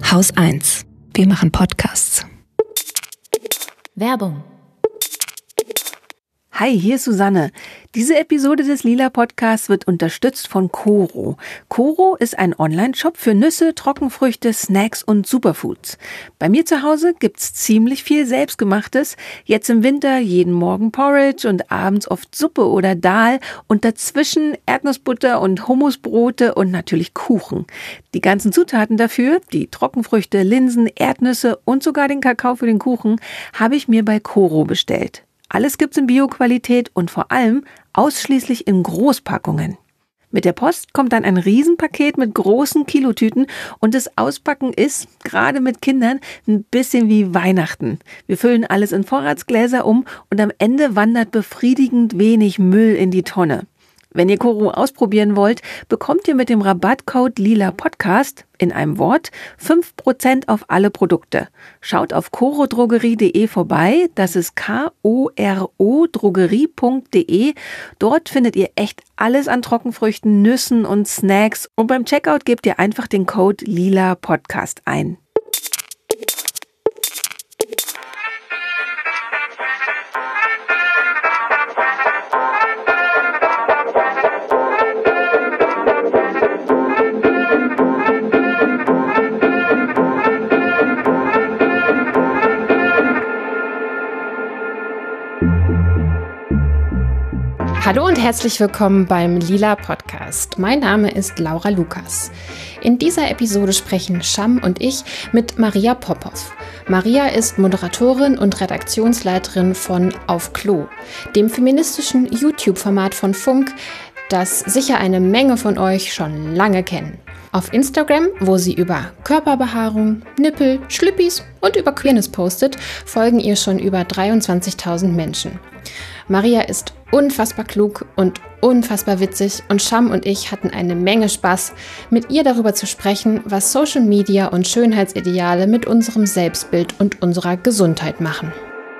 Haus 1. Wir machen Podcasts. Werbung. Hi, hier ist Susanne. Diese Episode des Lila Podcasts wird unterstützt von Koro. Koro ist ein Online-Shop für Nüsse, Trockenfrüchte, Snacks und Superfoods. Bei mir zu Hause gibt's ziemlich viel Selbstgemachtes. Jetzt im Winter jeden Morgen Porridge und abends oft Suppe oder Dahl und dazwischen Erdnussbutter und Hummusbrote und natürlich Kuchen. Die ganzen Zutaten dafür, die Trockenfrüchte, Linsen, Erdnüsse und sogar den Kakao für den Kuchen, habe ich mir bei Koro bestellt. Alles gibt's in Bio-Qualität und vor allem ausschließlich in Großpackungen. Mit der Post kommt dann ein Riesenpaket mit großen Kilotüten und das Auspacken ist, gerade mit Kindern, ein bisschen wie Weihnachten. Wir füllen alles in Vorratsgläser um und am Ende wandert befriedigend wenig Müll in die Tonne. Wenn ihr Koro ausprobieren wollt, bekommt ihr mit dem Rabattcode LILAPodcast in einem Wort 5% auf alle Produkte. Schaut auf korodrogerie.de vorbei, das ist KORO Drogerie.de. Dort findet ihr echt alles an Trockenfrüchten, Nüssen und Snacks und beim Checkout gebt ihr einfach den Code LILAPodcast ein. Hallo und herzlich willkommen beim Lila Podcast. Mein Name ist Laura Lukas. In dieser Episode sprechen Sham und ich mit Maria Popov. Maria ist Moderatorin und Redaktionsleiterin von Auf Klo, dem feministischen YouTube-Format von Funk, das sicher eine Menge von euch schon lange kennen. Auf Instagram, wo sie über Körperbehaarung, Nippel, Schlüppis und über Queerness postet, folgen ihr schon über 23.000 Menschen. Maria ist unfassbar klug und unfassbar witzig und Sham und ich hatten eine Menge Spaß, mit ihr darüber zu sprechen, was Social Media und Schönheitsideale mit unserem Selbstbild und unserer Gesundheit machen.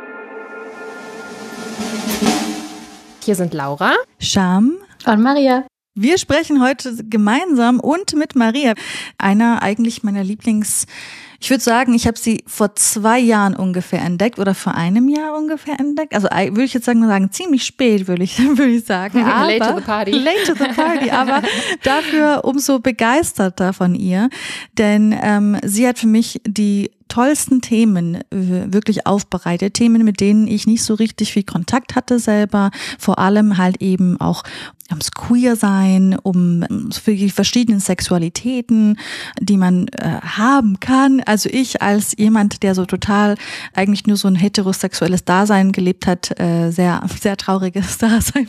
Hier sind Laura, Sham und Maria. Wir sprechen heute gemeinsam und mit Maria, einer eigentlich meiner ich würde sagen, ich habe sie vor 2 Jahren ungefähr entdeckt oder vor einem Jahr ungefähr entdeckt. Also würde ich jetzt sagen, ziemlich spät würde ich sagen. Aber, late to the party. Late to the party, aber dafür umso begeisterter von ihr. Denn sie hat für mich die tollsten Themen wirklich aufbereitet. Themen, mit denen ich nicht so richtig viel Kontakt hatte selber. Vor allem halt eben auch ums Queer-Sein, um wirklich verschiedene Sexualitäten, die man haben kann. Also ich als jemand, der so total eigentlich nur so ein heterosexuelles Dasein gelebt hat, sehr, sehr trauriges Dasein.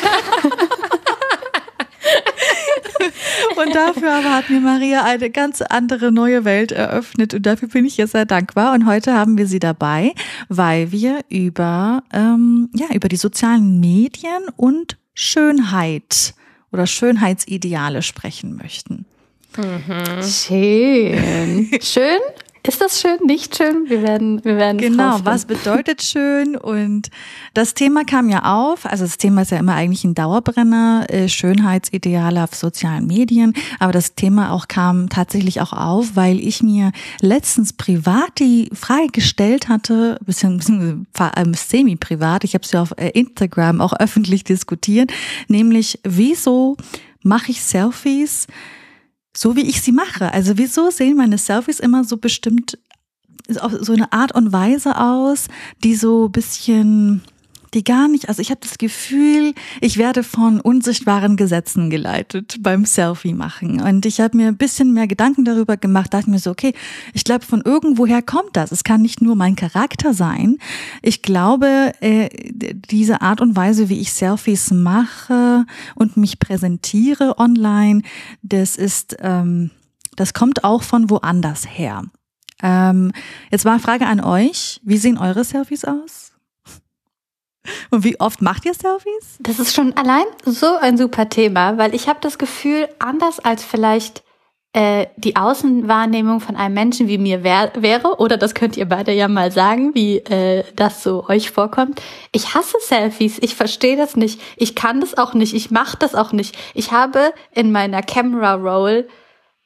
Und dafür aber hat mir Maria eine ganz andere neue Welt eröffnet und dafür bin ich ihr sehr dankbar. Und heute haben wir sie dabei, weil wir über die sozialen Medien und Schönheit oder Schönheitsideale sprechen möchten. Mhm. Schön. Schön? Ist das schön? Nicht schön? Wir werden genau, was bedeutet schön? Und das Thema kam ja auf, also das Thema ist ja immer eigentlich ein Dauerbrenner, Schönheitsideale auf sozialen Medien, aber das Thema auch kam tatsächlich auch auf, weil ich mir letztens privat die Frage gestellt hatte, beziehungsweise semi-privat, ich habe es ja auf Instagram auch öffentlich diskutiert, nämlich wieso mache ich Selfies so wie ich sie mache? Also wieso sehen meine Selfies immer so bestimmt auf so eine Art und Weise aus, die so ein bisschen, die gar nicht, also ich habe das Gefühl, ich werde von unsichtbaren Gesetzen geleitet beim Selfie machen. Und ich habe mir ein bisschen mehr Gedanken darüber gemacht, dachte mir so, okay, ich glaube, von irgendwoher kommt das. Es kann nicht nur mein Charakter sein. Ich glaube, diese Art und Weise, wie ich Selfies mache und mich präsentiere online, das kommt auch von woanders her. Jetzt mal eine Frage an euch. Wie sehen eure Selfies aus? Und wie oft macht ihr Selfies? Das ist schon allein so ein super Thema, weil ich habe das Gefühl, anders als vielleicht die Außenwahrnehmung von einem Menschen wie mir wäre, oder das könnt ihr beide ja mal sagen, wie das so euch vorkommt. Ich hasse Selfies, ich verstehe das nicht, ich kann das auch nicht, ich mache das auch nicht. Ich habe in meiner Camera Roll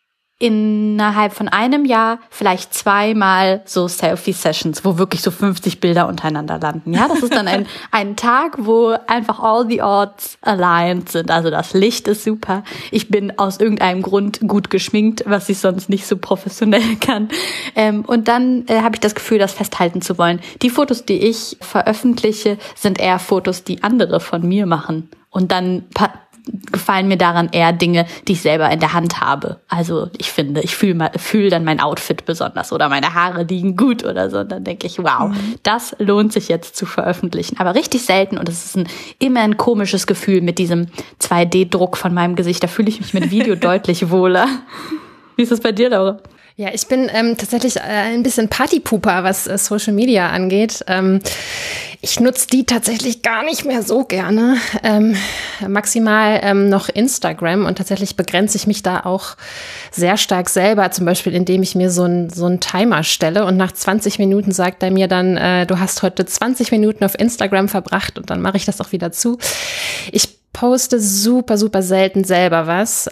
innerhalb von einem Jahr vielleicht 2-mal so Selfie-Sessions, wo wirklich so 50 Bilder untereinander landen. Ja, das ist dann ein Tag, wo einfach all the odds aligned sind. Also das Licht ist super. Ich bin aus irgendeinem Grund gut geschminkt, was ich sonst nicht so professionell kann. Und dann habe ich das Gefühl, das festhalten zu wollen. Die Fotos, die ich veröffentliche, sind eher Fotos, die andere von mir machen. Und dann gefallen mir daran eher Dinge, die ich selber in der Hand habe. Also ich finde, ich fühle dann mein Outfit besonders oder meine Haare liegen gut oder so. Und dann denke ich, wow, das lohnt sich jetzt zu veröffentlichen. Aber richtig selten und es ist immer ein komisches Gefühl mit diesem 2D-Druck von meinem Gesicht. Da fühle ich mich mit Video deutlich wohler. Wie ist das bei dir, Laura? Ja, ich bin tatsächlich ein bisschen Partypooper, was Social Media angeht. Ich nutze die tatsächlich gar nicht mehr so gerne. Maximal noch Instagram und tatsächlich begrenze ich mich da auch sehr stark selber, zum Beispiel indem ich mir so einen Timer stelle und nach 20 Minuten sagt er mir dann, du hast heute 20 Minuten auf Instagram verbracht und dann mache ich das auch wieder zu. Ich poste super, super selten selber was.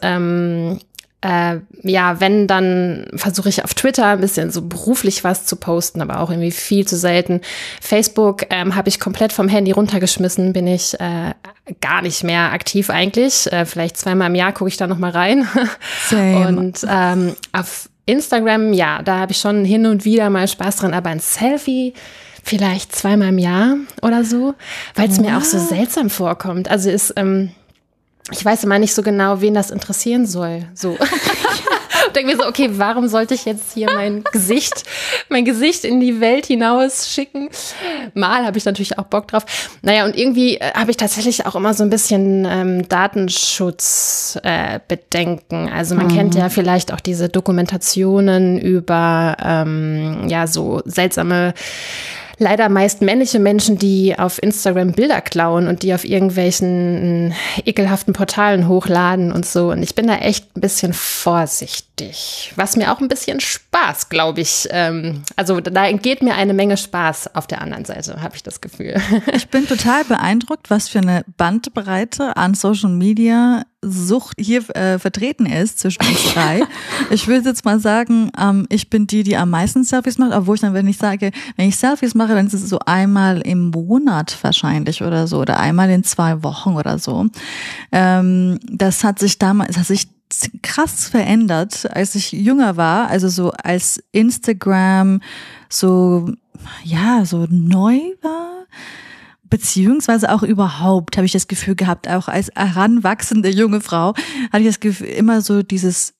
Wenn, dann versuche ich auf Twitter ein bisschen so beruflich was zu posten, aber auch irgendwie viel zu selten. Facebook habe ich komplett vom Handy runtergeschmissen, bin ich gar nicht mehr aktiv eigentlich. Vielleicht 2-mal im Jahr gucke ich da noch mal rein. Same. Und auf Instagram, ja, da habe ich schon hin und wieder mal Spaß dran, aber ein Selfie vielleicht 2-mal im Jahr oder so, weil es mir auch so seltsam vorkommt. Also ich weiß immer nicht so genau, wen das interessieren soll. So. Ich denke mir so, okay, warum sollte ich jetzt hier mein Gesicht in die Welt hinaus schicken? Mal habe ich natürlich auch Bock drauf. Naja, und irgendwie habe ich tatsächlich auch immer so ein bisschen Datenschutzbedenken. Also man kennt ja vielleicht auch diese Dokumentationen über so seltsame, leider meist männliche Menschen, die auf Instagram Bilder klauen und die auf irgendwelchen ekelhaften Portalen hochladen und so. Und ich bin da echt ein bisschen vorsichtig, was mir auch ein bisschen Spaß, glaube ich. Also da entgeht mir eine Menge Spaß auf der anderen Seite, habe ich das Gefühl. Ich bin total beeindruckt, was für eine Bandbreite an Social Media Sucht hier vertreten ist zwischen uns drei. Ich würde jetzt mal sagen, ich bin die am meisten Selfies macht, obwohl ich dann, wenn ich Selfies mache, dann ist es so einmal im Monat wahrscheinlich oder so oder einmal in 2 Wochen oder so. Das hat sich krass verändert, als ich jünger war, also so als Instagram so neu war. Beziehungsweise auch überhaupt habe ich das Gefühl gehabt, auch als heranwachsende junge Frau, hatte ich das Gefühl, immer so ich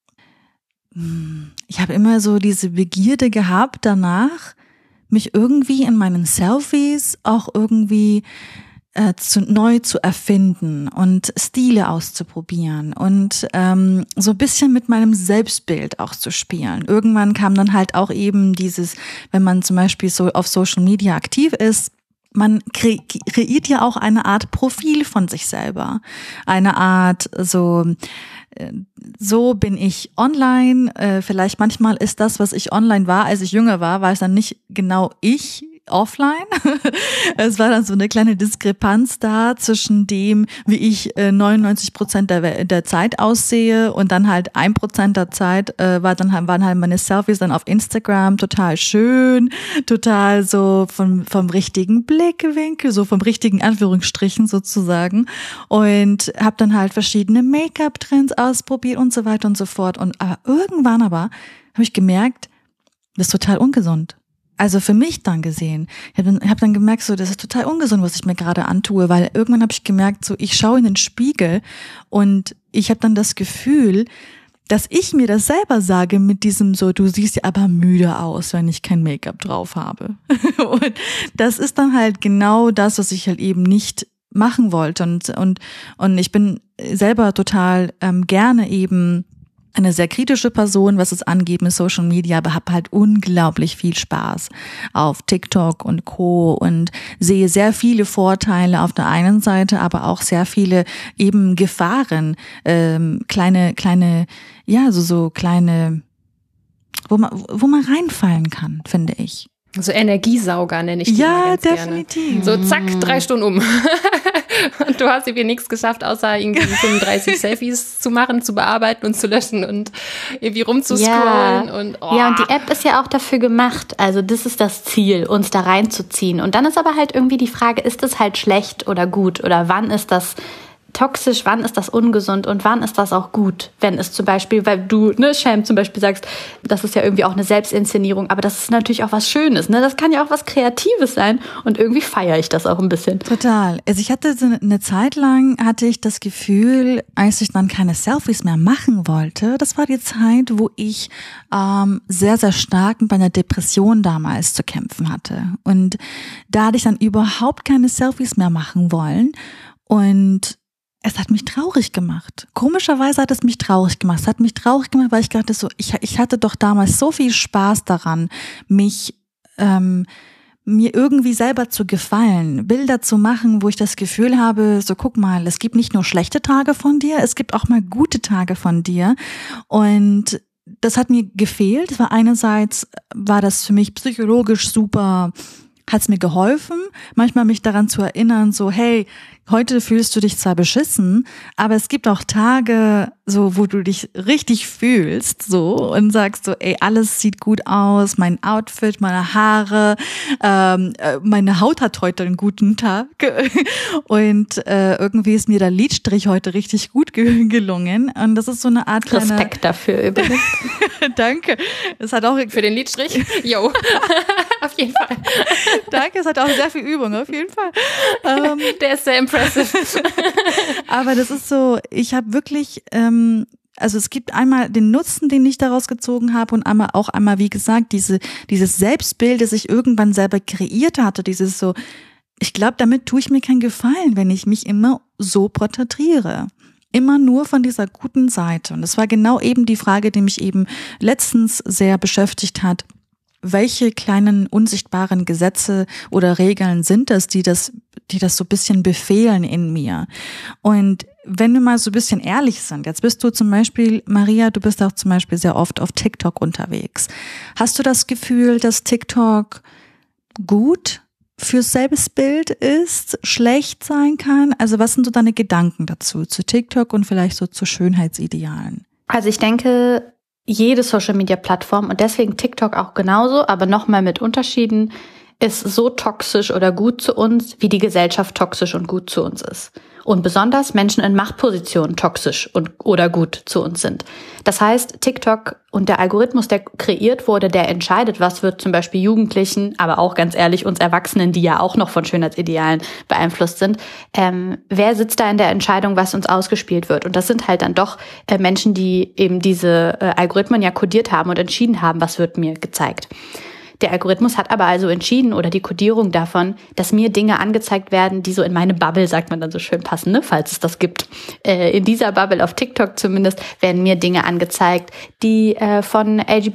habe immer so diese Begierde gehabt danach, mich irgendwie in meinen Selfies auch irgendwie neu zu erfinden und Stile auszuprobieren und so ein bisschen mit meinem Selbstbild auch zu spielen. Irgendwann kam dann halt auch eben dieses, wenn man zum Beispiel so auf Social Media aktiv ist, man kreiert ja auch eine Art Profil von sich selber. Eine Art so bin ich online. Vielleicht manchmal ist das, was ich online war, als ich jünger war es dann nicht genau ich offline. Es war dann so eine kleine Diskrepanz da zwischen dem, wie ich 99% der Zeit aussehe und dann halt 1% der Zeit waren halt meine Selfies dann auf Instagram total schön, total so vom richtigen Blickwinkel, so vom richtigen Anführungsstrichen sozusagen und habe dann halt verschiedene Make-up-Trends ausprobiert und so weiter und so fort und irgendwann habe ich gemerkt, das ist total ungesund. Also für mich dann gesehen. Ich hab dann gemerkt, so, das ist total ungesund, was ich mir gerade antue, weil irgendwann habe ich gemerkt, so, ich schaue in den Spiegel und ich habe dann das Gefühl, dass ich mir das selber sage mit diesem so, du siehst ja aber müde aus, wenn ich kein Make-up drauf habe. Und das ist dann halt genau das, was ich halt eben nicht machen wollte. Und ich bin selber total gerne eben eine sehr kritische Person, was es angeht mit Social Media, aber habe halt unglaublich viel Spaß auf TikTok und Co. und sehe sehr viele Vorteile auf der einen Seite, aber auch sehr viele eben Gefahren, kleine, wo man reinfallen kann, finde ich. So Energiesauger nenne ich die ja, ganz definitiv. gerne. So zack, 3 Stunden um. Und du hast irgendwie nichts geschafft, außer irgendwie 35 Selfies zu machen, zu bearbeiten und zu löschen und irgendwie rumzuscrollen. Ja. Und ja, und die App ist ja auch dafür gemacht. Also das ist das Ziel, uns da reinzuziehen. Und dann ist aber halt irgendwie die Frage, ist das halt schlecht oder gut? Oder wann ist das toxisch, wann ist das ungesund und wann ist das auch gut? Wenn es zum Beispiel, weil du, Sham zum Beispiel sagst, das ist ja irgendwie auch eine Selbstinszenierung, aber das ist natürlich auch was Schönes, Das kann ja auch was Kreatives sein und irgendwie feiere ich das auch ein bisschen. Total. Also ich hatte eine Zeit lang, hatte ich das Gefühl, als ich dann keine Selfies mehr machen wollte, das war die Zeit, wo ich sehr, sehr stark mit einer Depression damals zu kämpfen hatte. Und da hatte ich dann überhaupt keine Selfies mehr machen wollen und es hat mich traurig gemacht. Komischerweise hat es mich traurig gemacht. Es hat mich traurig gemacht, weil ich dachte so, ich hatte doch damals so viel Spaß daran, mich mir irgendwie selber zu gefallen, Bilder zu machen, wo ich das Gefühl habe, so guck mal, es gibt nicht nur schlechte Tage von dir, es gibt auch mal gute Tage von dir. Und das hat mir gefehlt. Einerseits war das für mich psychologisch super, hat es mir geholfen, manchmal mich daran zu erinnern, so hey, heute fühlst du dich zwar beschissen, aber es gibt auch Tage, so wo du dich richtig fühlst, so und sagst so, ey, alles sieht gut aus, mein Outfit, meine Haare, meine Haut hat heute einen guten Tag und irgendwie ist mir der Lidstrich heute richtig gut gelungen und das ist so eine Art kleiner Respekt dafür übrigens. Danke. Es hat auch für den Lidstrich. Jo. Auf jeden Fall. Danke, es hat auch sehr viel Übung, auf jeden Fall. Der ist sehr impressive. Aber das ist so, ich habe wirklich, also es gibt einmal den Nutzen, den ich daraus gezogen habe und einmal, wie gesagt, dieses Selbstbild, das ich irgendwann selber kreiert hatte, dieses so, ich glaube, damit tue ich mir keinen Gefallen, wenn ich mich immer so porträtiere. Immer nur von dieser guten Seite. Und das war genau eben die Frage, die mich eben letztens sehr beschäftigt hat. Welche kleinen unsichtbaren Gesetze oder Regeln sind es, die das so ein bisschen befehlen in mir? Und wenn wir mal so ein bisschen ehrlich sind, jetzt bist du zum Beispiel, Maria, du bist auch zum Beispiel sehr oft auf TikTok unterwegs. Hast du das Gefühl, dass TikTok gut fürs Selbstbild ist, schlecht sein kann? Also was sind so deine Gedanken dazu, zu TikTok und vielleicht so zu Schönheitsidealen? Also ich denke, jede Social-Media-Plattform und deswegen TikTok auch genauso, aber nochmal mit Unterschieden, ist so toxisch oder gut zu uns, wie die Gesellschaft toxisch und gut zu uns ist. Und besonders Menschen in Machtpositionen toxisch oder gut zu uns sind. Das heißt, TikTok und der Algorithmus, der kreiert wurde, der entscheidet, was wird zum Beispiel Jugendlichen, aber auch ganz ehrlich uns Erwachsenen, die ja auch noch von Schönheitsidealen beeinflusst sind, wer sitzt da in der Entscheidung, was uns ausgespielt wird? Und das sind halt dann doch Menschen, die eben diese Algorithmen ja kodiert haben und entschieden haben, was wird mir gezeigt. Der Algorithmus hat aber also entschieden oder die Kodierung davon, dass mir Dinge angezeigt werden, die so in meine Bubble, sagt man dann so schön, passen, falls es das gibt. In dieser Bubble auf TikTok zumindest werden mir Dinge angezeigt, die von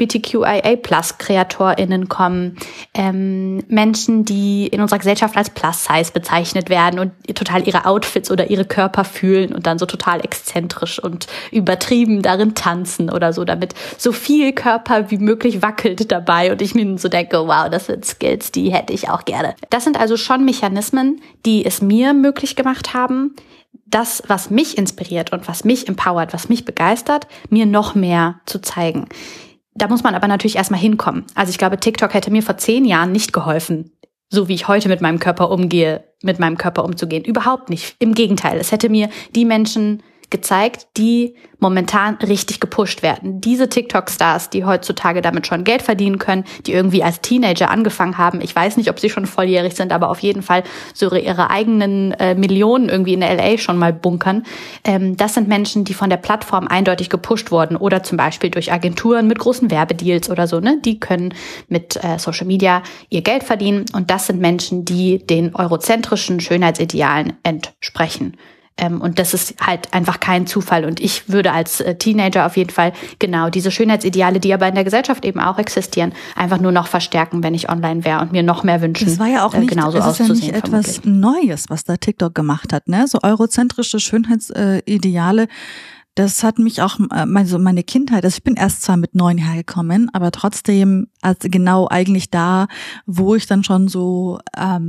LGBTQIA+-KreatorInnen kommen, Menschen, die in unserer Gesellschaft als Plus-Size bezeichnet werden und total ihre Outfits oder ihre Körper fühlen und dann so total exzentrisch und übertrieben darin tanzen oder so, damit so viel Körper wie möglich wackelt dabei und ich mir so denke, wow, das sind Skills, die hätte ich auch gerne. Das sind also schon Mechanismen, die es mir möglich gemacht haben, das, was mich inspiriert und was mich empowert, was mich begeistert, mir noch mehr zu zeigen. Da muss man aber natürlich erstmal hinkommen. Also ich glaube, TikTok hätte mir vor 10 Jahren nicht geholfen, so wie ich heute mit meinem Körper umgehe, mit meinem Körper umzugehen. Überhaupt nicht. Im Gegenteil, es hätte mir die Menschen gezeigt, die momentan richtig gepusht werden. Diese TikTok-Stars, die heutzutage damit schon Geld verdienen können, die irgendwie als Teenager angefangen haben. Ich weiß nicht, ob sie schon volljährig sind, aber auf jeden Fall so ihre eigenen Millionen irgendwie in der LA schon mal bunkern. Das sind Menschen, die von der Plattform eindeutig gepusht wurden oder zum Beispiel durch Agenturen mit großen Werbedeals oder so. Die können mit Social Media ihr Geld verdienen und das sind Menschen, die den eurozentrischen Schönheitsidealen entsprechen. Und das ist halt einfach kein Zufall. Und ich würde als Teenager auf jeden Fall genau diese Schönheitsideale, die aber in der Gesellschaft eben auch existieren, einfach nur noch verstärken, wenn ich online wäre und mir noch mehr wünschen, das war ja auch nicht, genauso es ist auszusehen. Ja nicht etwas Neues, was da TikTok gemacht hat, So eurozentrische Schönheitsideale. Das hat mich auch, meine Kindheit, also ich bin erst zwar mit 9 hergekommen, aber trotzdem genau eigentlich da, wo ich dann schon so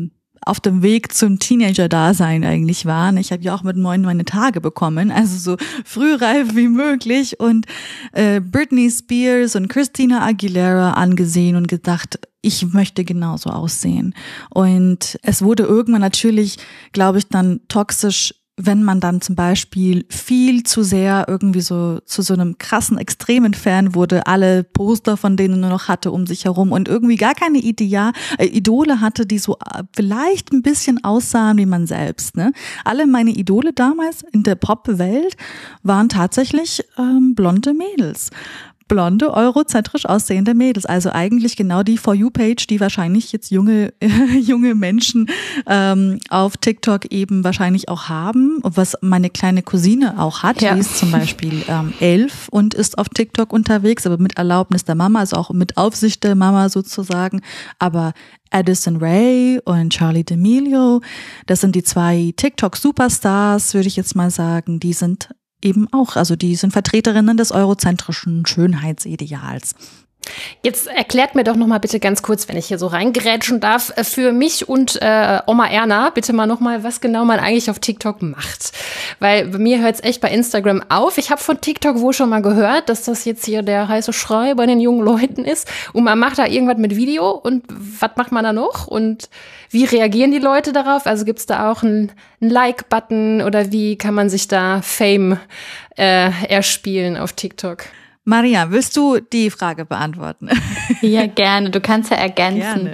auf dem Weg zum Teenager-Dasein eigentlich waren. Ich habe ja auch mit 9 meine Tage bekommen, also so frühreif wie möglich und Britney Spears und Christina Aguilera angesehen und gedacht, ich möchte genauso aussehen. Und es wurde irgendwann natürlich, glaube ich, dann toxisch, wenn man dann zum Beispiel viel zu sehr irgendwie so zu so einem krassen, extremen Fan wurde, alle Poster von denen nur noch hatte um sich herum und irgendwie gar keine Idole hatte, die so vielleicht ein bisschen aussahen wie man selbst. Ne? Alle meine Idole damals in der Pop-Welt waren tatsächlich blonde Mädels. Blonde, eurozentrisch aussehende Mädels. Also eigentlich genau die For You-Page, die wahrscheinlich jetzt junge Menschen auf TikTok eben wahrscheinlich auch haben. Was meine kleine Cousine auch hat. Ja. Die ist zum Beispiel 11 und ist auf TikTok unterwegs, aber mit Erlaubnis der Mama, also auch mit Aufsicht der Mama sozusagen. Aber Addison Rae und Charli D'Amelio, das sind die 2 TikTok-Superstars, würde ich jetzt mal sagen. Die sind eben auch, also die sind Vertreterinnen des eurozentrischen Schönheitsideals. Jetzt erklärt mir doch noch mal bitte ganz kurz, wenn ich hier so reingrätschen darf, für mich und Oma Erna, bitte mal noch mal, was genau man eigentlich auf TikTok macht. Weil bei mir hört es echt bei Instagram auf. Ich habe von TikTok wohl schon mal gehört, dass das jetzt hier der heiße Schrei bei den jungen Leuten ist. Und man macht da irgendwas mit Video. Und was macht man da noch? Und wie reagieren die Leute darauf? Also gibt es da auch einen Like-Button oder wie kann man sich da Fame erspielen auf TikTok? Maria, willst du die Frage beantworten? Ja, gerne. Du kannst ja ergänzen.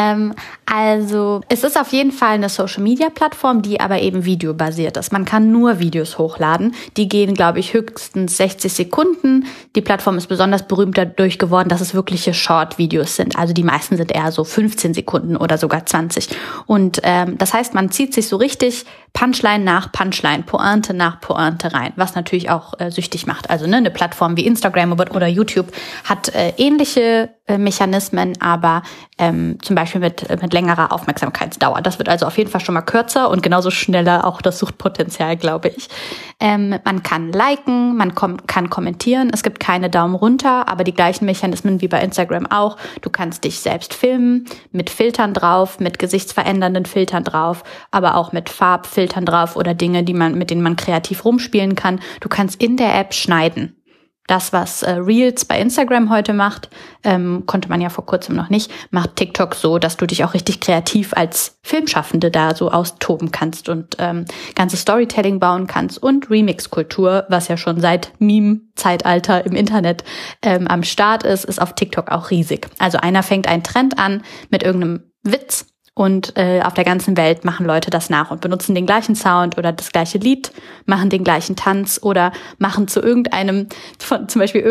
Also es ist auf jeden Fall eine Social-Media-Plattform, die aber eben videobasiert ist. Man kann nur Videos hochladen. Die gehen, glaube ich, höchstens 60 Sekunden. Die Plattform ist besonders berühmt dadurch geworden, dass es wirkliche Short-Videos sind. Also die meisten sind eher so 15 Sekunden oder sogar 20. Und das heißt, man zieht sich so richtig Punchline nach Punchline, Pointe nach Pointe rein, was natürlich auch süchtig macht. Also eine Plattform wie Instagram oder YouTube hat ähnliche Mechanismen, aber zum Beispiel mit längerer Aufmerksamkeitsdauer. Das wird also auf jeden Fall schon mal kürzer und genauso schneller auch das Suchtpotenzial, glaube ich. Man kann liken, man kann kommentieren, es gibt keine Daumen runter, aber die gleichen Mechanismen wie bei Instagram auch. Du kannst dich selbst filmen, mit Filtern drauf, mit gesichtsverändernden Filtern drauf, aber auch mit Farbfiltern drauf oder Dinge, mit denen man kreativ rumspielen kann. Du kannst in der App schneiden. Das, was Reels bei Instagram heute macht, konnte man ja vor kurzem noch nicht, macht TikTok so, dass du dich auch richtig kreativ als Filmschaffende da so austoben kannst und ganzes Storytelling bauen kannst und Remix-Kultur, was ja schon seit Meme-Zeitalter im Internet am Start ist auf TikTok auch riesig. Also einer fängt einen Trend an mit irgendeinem Witz und auf der ganzen Welt machen Leute das nach und benutzen den gleichen Sound oder das gleiche Lied, machen den gleichen Tanz oder machen zu irgendeinem, zum Beispiel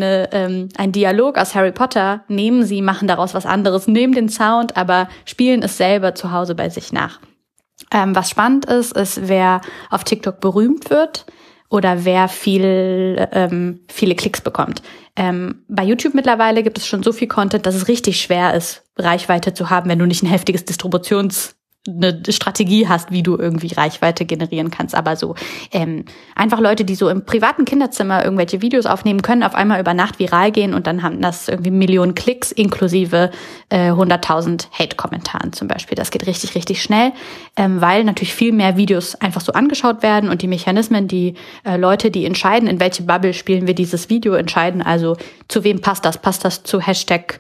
ein Dialog aus Harry Potter, machen daraus was anderes, nehmen den Sound, aber spielen es selber zu Hause bei sich nach. Was spannend ist, wer auf TikTok berühmt wird oder wer viele Klicks bekommt. Bei YouTube mittlerweile gibt es schon so viel Content, dass es richtig schwer ist, Reichweite zu haben, wenn du nicht ein heftiges eine Strategie hast, wie du irgendwie Reichweite generieren kannst. Aber so einfach Leute, die so im privaten Kinderzimmer irgendwelche Videos aufnehmen, können auf einmal über Nacht viral gehen und dann haben das irgendwie Millionen Klicks inklusive 100.000 Hate-Kommentaren zum Beispiel. Das geht richtig, richtig schnell, weil natürlich viel mehr Videos einfach so angeschaut werden und die Mechanismen, die Leute, die entscheiden, in welche Bubble spielen wir dieses Video, entscheiden also, zu wem passt das? Passt das zu Hashtag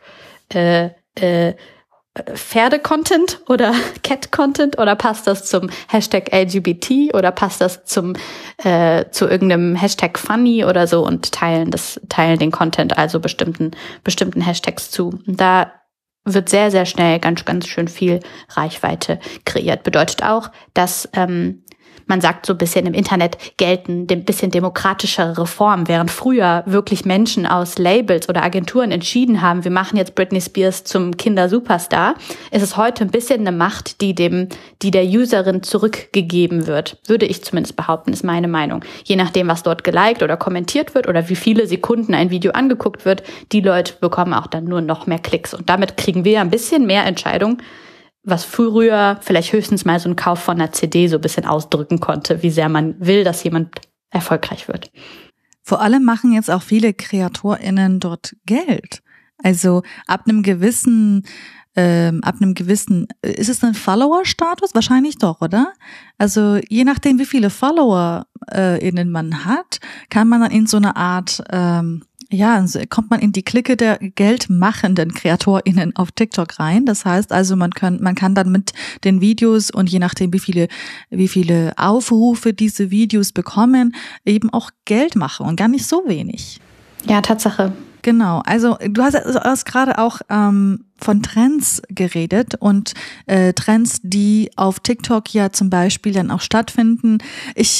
Pferde-Content oder Cat-Content oder passt das zum Hashtag LGBT oder passt das zu irgendeinem Hashtag Funny oder so und teilen den Content also bestimmten Hashtags zu. Und da wird sehr, sehr schnell ganz, ganz schön viel Reichweite kreiert. Bedeutet auch, dass man sagt so ein bisschen im Internet gelten ein bisschen demokratischere Reformen, während früher wirklich Menschen aus Labels oder Agenturen entschieden haben, wir machen jetzt Britney Spears zum Kindersuperstar, ist es heute ein bisschen eine Macht, die der Userin zurückgegeben wird. Würde ich zumindest behaupten, ist meine Meinung. Je nachdem, was dort geliked oder kommentiert wird oder wie viele Sekunden ein Video angeguckt wird, die Leute bekommen auch dann nur noch mehr Klicks. Und damit kriegen wir ein bisschen mehr Entscheidung, was früher vielleicht höchstens mal so ein Kauf von einer CD so ein bisschen ausdrücken konnte, wie sehr man will, dass jemand erfolgreich wird. Vor allem machen jetzt auch viele KreatorInnen dort Geld. Also ab einem gewissen ab einem gewissen, ist es ein Follower-Status? Wahrscheinlich doch, oder? Also je nachdem, wie viele FollowerInnen man hat, kann man dann in so eine Art, kommt man in die Clique der geldmachenden KreatorInnen auf TikTok rein. Das heißt also, man kann dann mit den Videos und je nachdem, wie viele Aufrufe diese Videos bekommen, eben auch Geld machen und gar nicht so wenig. Ja, Tatsache. Genau, also du hast gerade auch von Trends geredet und Trends, die auf TikTok ja zum Beispiel dann auch stattfinden. Ich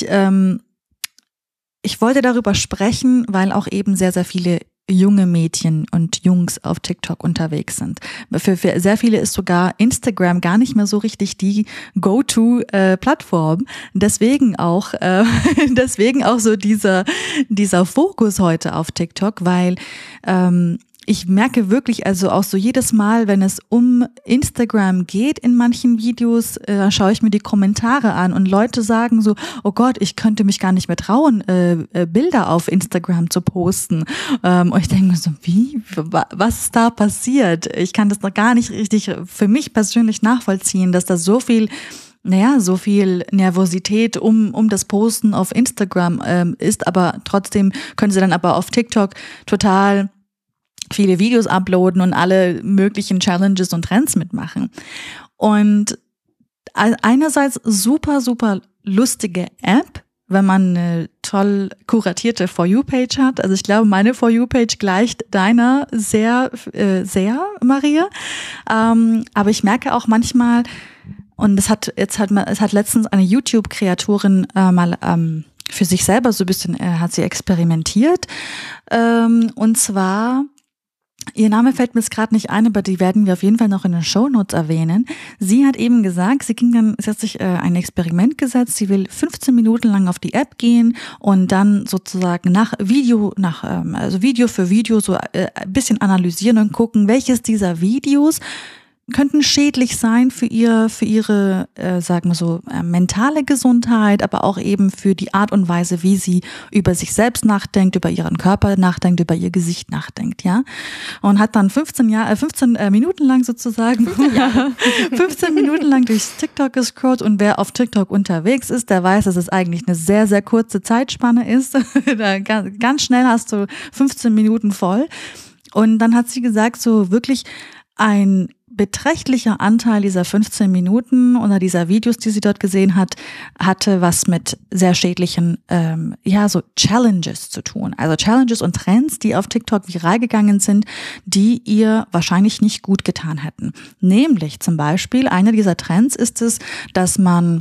wollte darüber sprechen, weil auch eben sehr, sehr viele junge Mädchen und Jungs auf TikTok unterwegs sind. Für sehr viele ist sogar Instagram gar nicht mehr so richtig die Go-to-Plattform. Deswegen auch so dieser Fokus heute auf TikTok, weil ich merke wirklich, also auch so jedes Mal, wenn es um Instagram geht in manchen Videos, schaue ich mir die Kommentare an und Leute sagen so, oh Gott, ich könnte mich gar nicht mehr trauen, Bilder auf Instagram zu posten. Und ich denke mir so, was ist da passiert? Ich kann das noch gar nicht richtig für mich persönlich nachvollziehen, dass da so viel Nervosität um das Posten auf Instagram ist, aber trotzdem können sie dann aber auf TikTok total viele Videos uploaden und alle möglichen Challenges und Trends mitmachen. Und einerseits super, super lustige App, wenn man eine toll kuratierte For You-Page hat. Also ich glaube, meine For You-Page gleicht deiner sehr, sehr, Maria. Aber ich merke auch manchmal, und es hat letztens eine YouTube-Kreatorin mal für sich selber so ein bisschen, hat sie experimentiert. Und zwar, ihr Name fällt mir jetzt gerade nicht ein, aber die werden wir auf jeden Fall noch in den Shownotes erwähnen. Sie hat eben gesagt, sie hat sich ein Experiment gesetzt, sie will 15 Minuten lang auf die App gehen und dann sozusagen Video für Video so ein bisschen analysieren und gucken, welches dieser Videos könnten schädlich sein für ihre, sagen wir so, mentale Gesundheit, aber auch eben für die Art und Weise, wie sie über sich selbst nachdenkt, über ihren Körper nachdenkt, über ihr Gesicht nachdenkt, ja. Und hat dann 15 Minuten lang sozusagen, 15 Minuten lang durchs TikTok gescrollt, und wer auf TikTok unterwegs ist, der weiß, dass es eigentlich eine sehr, sehr kurze Zeitspanne ist. Da ganz schnell hast du 15 Minuten voll. Und dann hat sie gesagt, so wirklich ein beträchtlicher Anteil dieser 15 Minuten oder dieser Videos, die sie dort gesehen hat, hatte was mit sehr schädlichen, so Challenges zu tun. Also Challenges und Trends, die auf TikTok viral gegangen sind, die ihr wahrscheinlich nicht gut getan hätten. Nämlich zum Beispiel, einer dieser Trends ist es, dass man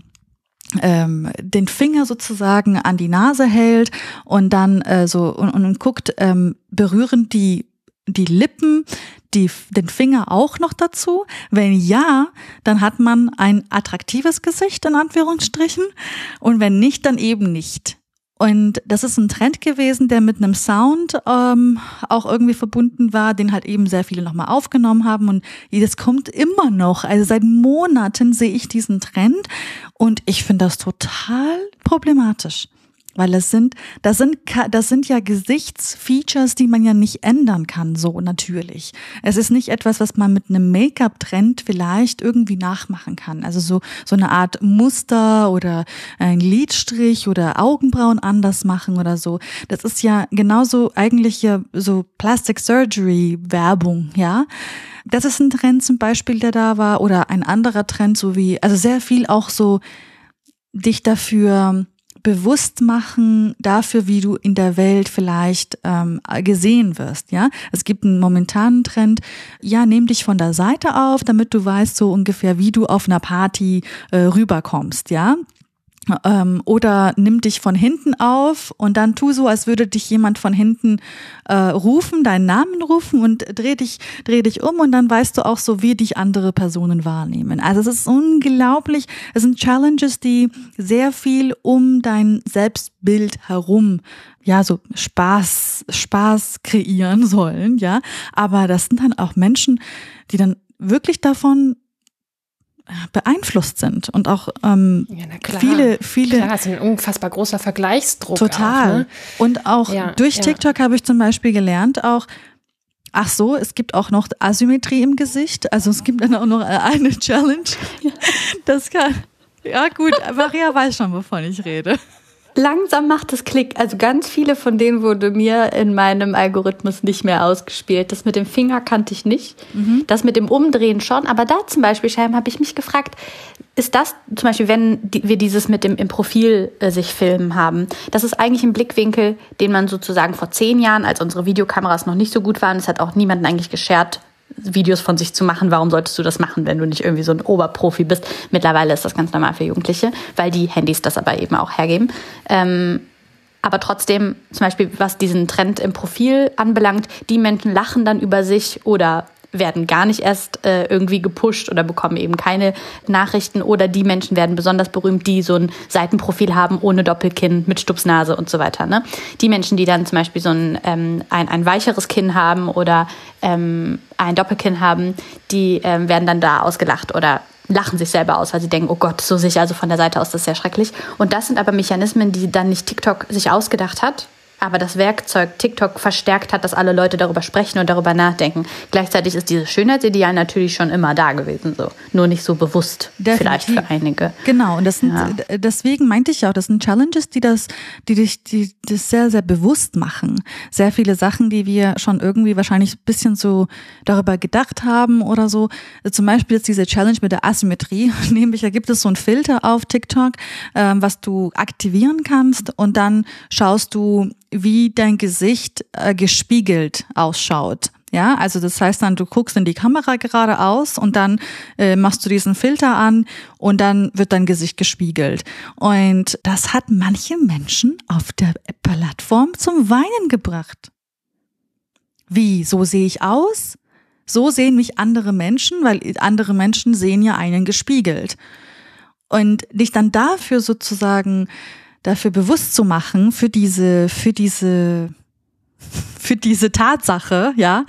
den Finger sozusagen an die Nase hält und dann und guckt, berühren die Lippen den Finger auch noch dazu? Wenn ja, dann hat man ein attraktives Gesicht, in Anführungsstrichen. Und wenn nicht, dann eben nicht. Und das ist ein Trend gewesen, der mit einem Sound auch irgendwie verbunden war, den halt eben sehr viele nochmal aufgenommen haben. Und das kommt immer noch. Also seit Monaten sehe ich diesen Trend und ich finde das total problematisch. Weil das sind ja Gesichtsfeatures, die man ja nicht ändern kann, so natürlich. Es ist nicht etwas, was man mit einem Make-up-Trend vielleicht irgendwie nachmachen kann. Also so eine Art Muster oder ein Lidstrich oder Augenbrauen anders machen oder so. Das ist ja genauso eigentlich ja so Plastic Surgery Werbung, ja. Das ist ein Trend zum Beispiel, der da war, oder ein anderer Trend, also sehr viel auch so dich dafür bewusst machen dafür, wie du in der Welt vielleicht gesehen wirst, ja. Es gibt einen momentanen Trend, ja, nimm dich von der Seite auf, damit du weißt so ungefähr, wie du auf einer Party rüberkommst, ja. Oder nimm dich von hinten auf und dann tu so, als würde dich jemand von hinten rufen, deinen Namen rufen, und dreh dich um, und dann weißt du auch so, wie dich andere Personen wahrnehmen. Also es ist unglaublich, es sind Challenges, die sehr viel um dein Selbstbild herum, ja, so Spaß kreieren sollen, ja. Aber das sind dann auch Menschen, die dann wirklich davon beeinflusst sind und auch viele. Klar, es ist ein unfassbar großer Vergleichsdruck. Total. Auch, ne? Und auch durch TikTok habe ich zum Beispiel gelernt, auch Ach so, es gibt auch noch Asymmetrie im Gesicht. Also es gibt dann auch noch eine Challenge. Das kann. Ja gut, Maria weiß schon, wovon ich rede. Langsam macht es Klick. Also ganz viele von denen wurde mir in meinem Algorithmus nicht mehr ausgespielt. Das mit dem Finger kannte ich nicht. Das mit dem Umdrehen schon. Aber da zum Beispiel, Scheim, habe ich mich gefragt, ist das zum Beispiel, wenn wir dieses mit dem im Profil sich filmen haben, das ist eigentlich ein Blickwinkel, den man sozusagen vor 10 Jahren, als unsere Videokameras noch nicht so gut waren, es hat auch niemanden eigentlich geschert, Videos von sich zu machen. Warum solltest du das machen, wenn du nicht irgendwie so ein Oberprofi bist? Mittlerweile ist das ganz normal für Jugendliche, weil die Handys das aber eben auch hergeben. Aber trotzdem, zum Beispiel, was diesen Trend im Profil anbelangt, die Menschen lachen dann über sich oder werden gar nicht erst irgendwie gepusht oder bekommen eben keine Nachrichten, oder die Menschen werden besonders berühmt, die so ein Seitenprofil haben ohne Doppelkinn, mit Stupsnase und so weiter. Ne? Die Menschen, die dann zum Beispiel so ein weicheres Kinn haben oder ein Doppelkinn haben, die werden dann da ausgelacht oder lachen sich selber aus, weil sie denken, oh Gott, so sehe ich also von der Seite aus, das ist ja schrecklich. Und das sind aber Mechanismen, die dann nicht TikTok sich ausgedacht hat, aber das Werkzeug TikTok verstärkt hat, dass alle Leute darüber sprechen und darüber nachdenken. Gleichzeitig ist dieses Schönheitsideal natürlich schon immer da gewesen, so. Nur nicht so bewusst. Definitiv. Vielleicht für einige. Genau, und das sind, deswegen meinte ich auch, das sind Challenges, die das sehr, sehr bewusst machen. Sehr viele Sachen, die wir schon irgendwie wahrscheinlich ein bisschen so darüber gedacht haben oder so. Zum Beispiel jetzt diese Challenge mit der Asymmetrie, nämlich da gibt es so einen Filter auf TikTok, was du aktivieren kannst, und dann schaust du, wie dein Gesicht gespiegelt ausschaut. Ja, also das heißt dann, du guckst in die Kamera geradeaus und dann machst du diesen Filter an und dann wird dein Gesicht gespiegelt. Und das hat manche Menschen auf der Plattform zum Weinen gebracht. Wie? So sehe ich aus? So sehen mich andere Menschen, weil andere Menschen sehen ja einen gespiegelt. Und dich dann dafür sozusagen bewusst zu machen, für diese Tatsache, ja,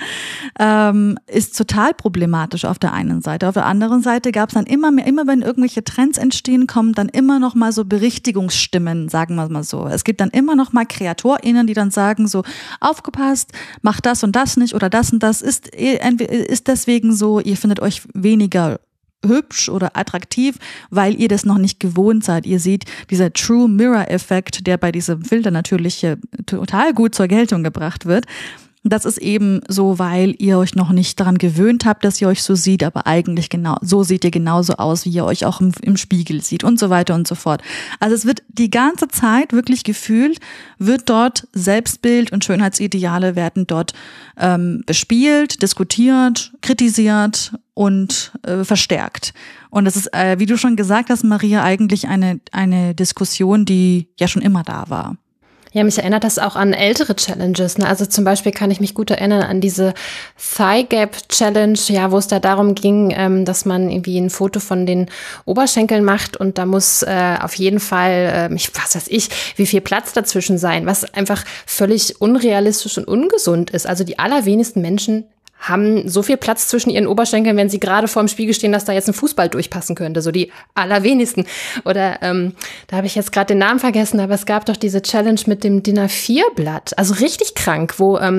ist total problematisch auf der einen Seite. Auf der anderen Seite gab es dann immer wenn irgendwelche Trends entstehen, kommen dann immer noch mal so Berichtigungsstimmen, sagen wir mal so. Es gibt dann immer noch mal KreatorInnen, die dann sagen so, aufgepasst, macht das und das nicht oder das und das ist deswegen so, ihr findet euch weniger hübsch oder attraktiv, weil ihr das noch nicht gewohnt seid. Ihr seht, dieser True Mirror Effekt, der bei diesem Filter natürlich total gut zur Geltung gebracht wird. Das ist eben so, weil ihr euch noch nicht daran gewöhnt habt, dass ihr euch so seht, aber eigentlich genau, so seht ihr genauso aus, wie ihr euch auch im Spiegel seht und so weiter und so fort. Also es wird die ganze Zeit wirklich gefühlt, wird dort Selbstbild und Schönheitsideale werden dort bespielt, diskutiert, kritisiert und verstärkt. Und das ist, wie du schon gesagt hast, Maria, eigentlich eine Diskussion, die ja schon immer da war. Ja, mich erinnert das auch an ältere Challenges. Ne? Also zum Beispiel kann ich mich gut erinnern an diese Thigh Gap Challenge, ja, wo es da darum ging, dass man irgendwie ein Foto von den Oberschenkeln macht und da muss auf jeden Fall, wie viel Platz dazwischen sein, was einfach völlig unrealistisch und ungesund ist. Also die allerwenigsten Menschen haben so viel Platz zwischen ihren Oberschenkeln, wenn sie gerade vorm Spiegel stehen, dass da jetzt ein Fußball durchpassen könnte. So die allerwenigsten. Oder da habe ich jetzt gerade den Namen vergessen, aber es gab doch diese Challenge mit dem DIN A4-Blatt. Also richtig krank,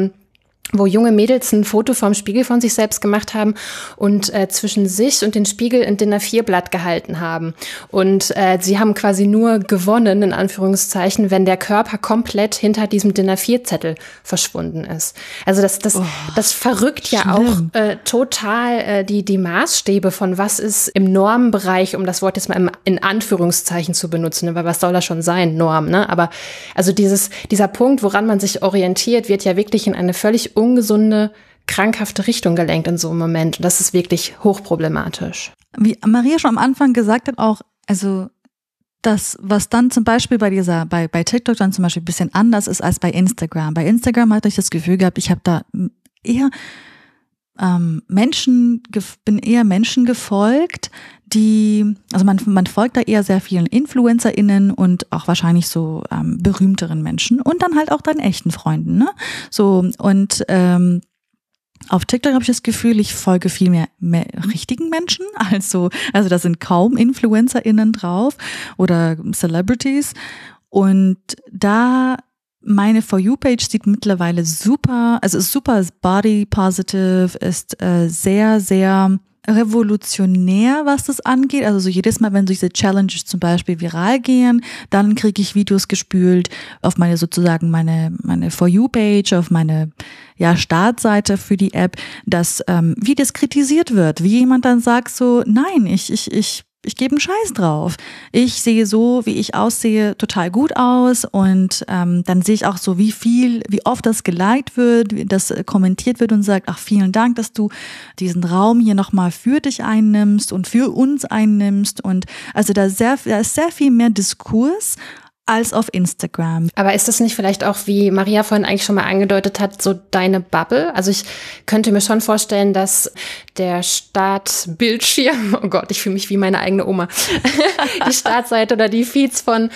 wo junge Mädels ein Foto vorm Spiegel von sich selbst gemacht haben und zwischen sich und den Spiegel ein DIN A4-Blatt gehalten haben. Und sie haben quasi nur gewonnen, in Anführungszeichen, wenn der Körper komplett hinter diesem DIN A4-Zettel verschwunden ist. Also das verrückt ja auch total die Maßstäbe von was ist im Normenbereich, um das Wort jetzt mal in Anführungszeichen zu benutzen, weil was soll das schon sein, Norm, ne? Aber also dieser Punkt, woran man sich orientiert, wird ja wirklich in eine völlig ungesunde, krankhafte Richtung gelenkt in so einem Moment. Und das ist wirklich hochproblematisch. Wie Maria schon am Anfang gesagt hat, auch, also das, was dann zum Beispiel bei TikTok dann zum Beispiel ein bisschen anders ist als bei Instagram. Bei Instagram hatte ich das Gefühl gehabt, ich habe da eher Menschen gefolgt, also man folgt da eher sehr vielen InfluencerInnen und auch wahrscheinlich so berühmteren Menschen und dann halt auch deinen echten Freunden, ne? So, und auf TikTok habe ich das Gefühl, ich folge viel mehr richtigen Menschen, also da sind kaum InfluencerInnen drauf oder Celebrities, und da meine For You-Page sieht mittlerweile super, also ist super body positive, ist sehr, sehr revolutionär, was das angeht. Also so jedes Mal, wenn so diese Challenges zum Beispiel viral gehen, dann kriege ich Videos gespült auf meine sozusagen meine For You-Page, auf meine Startseite für die App, dass wie das kritisiert wird, wie jemand dann sagt so, nein, ich gebe einen Scheiß drauf. Ich sehe so, wie ich aussehe, total gut aus und dann sehe ich auch so, wie oft das geliked wird, wie das kommentiert wird und sagt, ach, vielen Dank, dass du diesen Raum hier nochmal für dich einnimmst und für uns einnimmst und also da ist sehr viel mehr Diskurs als auf Instagram. Aber ist das nicht vielleicht auch, wie Maria vorhin eigentlich schon mal angedeutet hat, so deine Bubble? Also ich könnte mir schon vorstellen, dass der Startbildschirm, oh Gott, ich fühle mich wie meine eigene Oma, die Startseite oder die Feeds von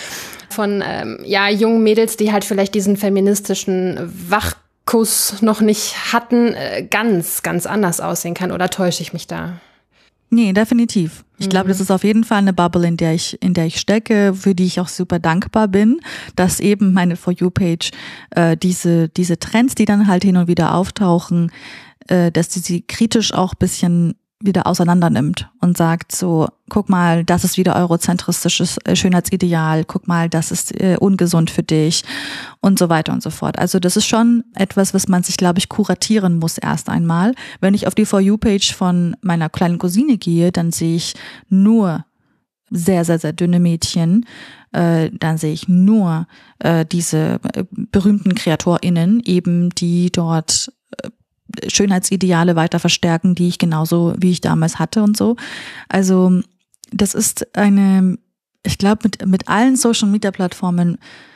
jungen Mädels, die halt vielleicht diesen feministischen Wachkuss noch nicht hatten, ganz, ganz anders aussehen kann. Oder täusche ich mich da? Nee, definitiv. Ich glaube, das ist auf jeden Fall eine Bubble, in der ich stecke, für die ich auch super dankbar bin, dass eben meine For You-Page diese Trends, die dann halt hin und wieder auftauchen, dass sie kritisch auch ein bisschen wieder auseinander nimmt und sagt so, guck mal, das ist wieder eurozentristisches Schönheitsideal, guck mal, das ist ungesund für dich und so weiter und so fort. Also das ist schon etwas, was man sich, glaube ich, kuratieren muss erst einmal. Wenn ich auf die For You-Page von meiner kleinen Cousine gehe, dann sehe ich nur sehr, sehr, sehr dünne Mädchen, dann sehe ich nur diese berühmten KreatorInnen eben, die dort Schönheitsideale weiter verstärken, die ich genauso, wie ich damals hatte und so. Also das ist ich glaube, mit allen Social-Media-Plattformen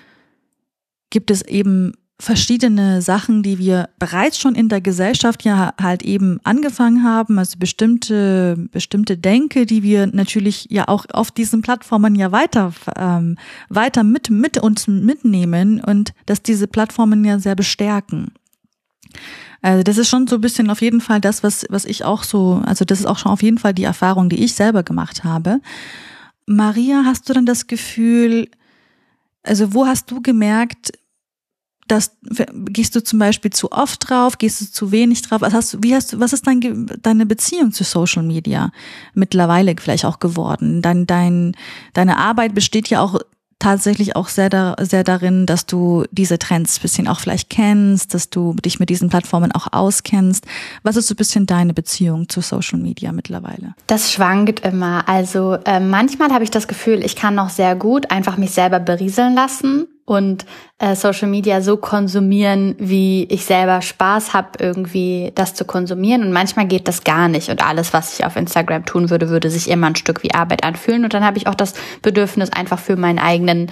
gibt es eben verschiedene Sachen, die wir bereits schon in der Gesellschaft ja halt eben angefangen haben, also bestimmte Denke, die wir natürlich ja auch auf diesen Plattformen ja weiter mit uns mitnehmen und dass diese Plattformen ja sehr bestärken. Also das ist schon so ein bisschen auf jeden Fall das, was ich auch so, also das ist auch schon auf jeden Fall die Erfahrung, die ich selber gemacht habe. Maria, hast du denn das Gefühl, also wo hast du gemerkt, gehst du zum Beispiel zu oft drauf, gehst du zu wenig drauf? Was ist deine Beziehung zu Social Media mittlerweile vielleicht auch geworden? Deine Arbeit besteht ja auch tatsächlich auch sehr darin, dass du diese Trends ein bisschen auch vielleicht kennst, dass du dich mit diesen Plattformen auch auskennst. Was ist so ein bisschen deine Beziehung zu Social Media mittlerweile? Das schwankt immer. Also manchmal habe ich das Gefühl, ich kann noch sehr gut einfach mich selber berieseln lassen und Social Media so konsumieren, wie ich selber Spaß habe, irgendwie das zu konsumieren. Und manchmal geht das gar nicht. Und alles, was ich auf Instagram tun würde, würde sich immer ein Stück wie Arbeit anfühlen. Und dann habe ich auch das Bedürfnis, einfach für meine eigene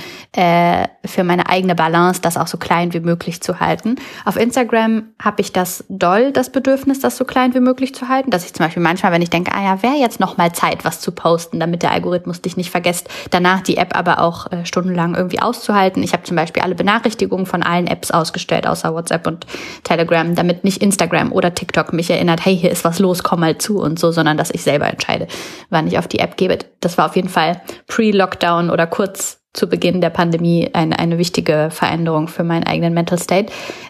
Balance, das auch so klein wie möglich zu halten. Auf Instagram habe ich das Bedürfnis, das so klein wie möglich zu halten. Dass ich zum Beispiel manchmal, wenn ich denke, wäre jetzt noch mal Zeit, was zu posten, damit der Algorithmus dich nicht vergisst, danach die App aber auch stundenlang irgendwie auszuhalten. Ich habe zum Beispiel alle Benachrichtigungen von allen Apps ausgestellt, außer WhatsApp und Telegram, damit nicht Instagram oder TikTok mich erinnert, hey, hier ist was los, komm mal zu und so, sondern dass ich selber entscheide, wann ich auf die App gebe. Das war auf jeden Fall pre-Lockdown oder kurz zu Beginn der Pandemie eine wichtige Veränderung für meinen eigenen Mental State.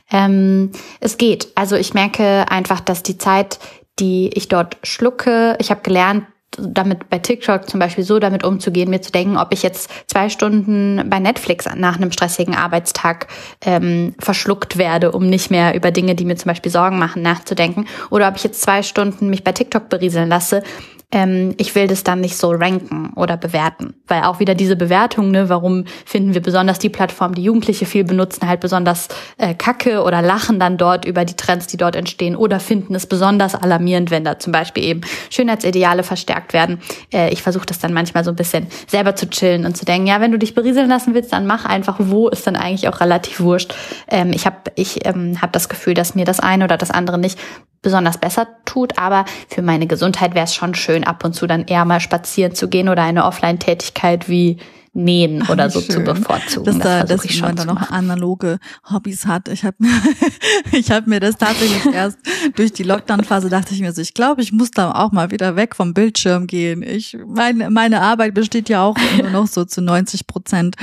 Es geht. Also ich merke einfach, dass die Zeit, die ich dort schlucke, ich habe gelernt, damit bei TikTok zum Beispiel so damit umzugehen, mir zu denken, ob ich jetzt 2 Stunden bei Netflix nach einem stressigen Arbeitstag verschluckt werde, um nicht mehr über Dinge, die mir zum Beispiel Sorgen machen, nachzudenken, oder ob ich jetzt 2 Stunden mich bei TikTok berieseln lasse. Ich will das dann nicht so ranken oder bewerten, weil auch wieder diese Bewertung, warum finden wir besonders die Plattform, die Jugendliche viel benutzen, halt besonders kacke oder lachen dann dort über die Trends, die dort entstehen, oder finden es besonders alarmierend, wenn da zum Beispiel eben Schönheitsideale verstärkt werden. Ich versuche das dann manchmal so ein bisschen selber zu chillen und zu denken, ja, wenn du dich berieseln lassen willst, dann mach einfach, wo ist dann eigentlich auch relativ wurscht. Ich hab das Gefühl, dass mir das eine oder das andere nicht besonders besser tut, aber für meine Gesundheit wäre es schon schön, ab und zu dann eher mal spazieren zu gehen oder eine Offline-Tätigkeit wie Nähen oder so zu bevorzugen. Dass man dann noch analoge Hobbys hat. Ich habe mir das tatsächlich erst durch die Lockdown-Phase dachte ich mir so, ich glaube, ich muss da auch mal wieder weg vom Bildschirm gehen. Meine Arbeit besteht ja auch nur noch so zu 90%,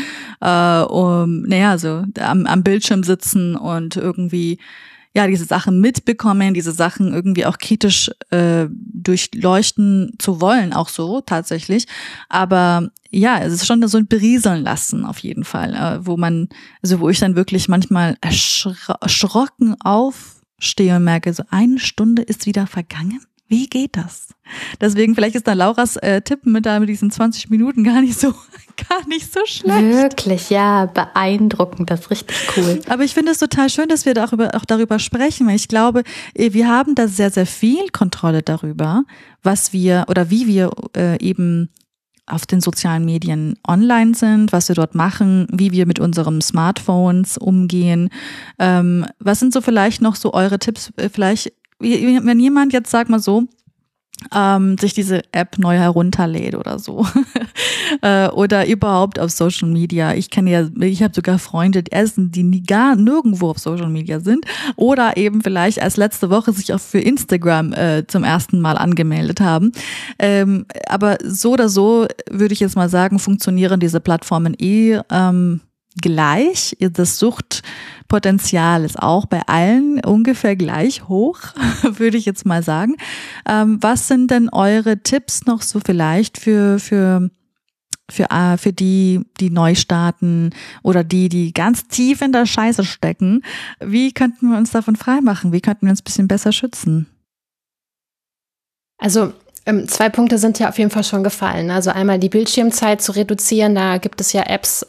so am Bildschirm sitzen und irgendwie diese Sachen mitbekommen, diese Sachen irgendwie auch kritisch durchleuchten zu wollen, auch so tatsächlich. Aber ja, es ist schon so ein Berieseln lassen auf jeden Fall, wo ich dann wirklich manchmal erschrocken aufstehe und merke, so 1 Stunde ist wieder vergangen. Wie geht das? Deswegen vielleicht ist da Lauras Tipp mit diesen 20 Minuten gar nicht so schlecht. Wirklich, ja, beeindruckend, das ist richtig cool. Aber ich finde es total schön, dass wir auch darüber sprechen, weil ich glaube, wir haben da sehr, sehr viel Kontrolle darüber, wie wir eben auf den sozialen Medien online sind, was wir dort machen, wie wir mit unseren Smartphones umgehen. Was sind so vielleicht noch so eure Tipps, vielleicht, wenn jemand jetzt, sag mal so, sich diese App neu herunterlädt oder so oder überhaupt auf Social Media. Ich habe sogar Freunde, die gar nirgendwo auf Social Media sind oder eben vielleicht erst letzte Woche sich auch für Instagram zum ersten Mal angemeldet haben. Aber so oder so würde ich jetzt mal sagen, funktionieren diese Plattformen gleich. Das Suchtpotenzial ist auch bei allen ungefähr gleich hoch, würde ich jetzt mal sagen. Was sind denn eure Tipps noch so vielleicht für die neu starten oder die ganz tief in der Scheiße stecken? Wie könnten wir uns davon freimachen? Wie könnten wir uns ein bisschen besser schützen? Also 2 Punkte sind ja auf jeden Fall schon gefallen. Also einmal die Bildschirmzeit zu reduzieren. Da gibt es ja Apps,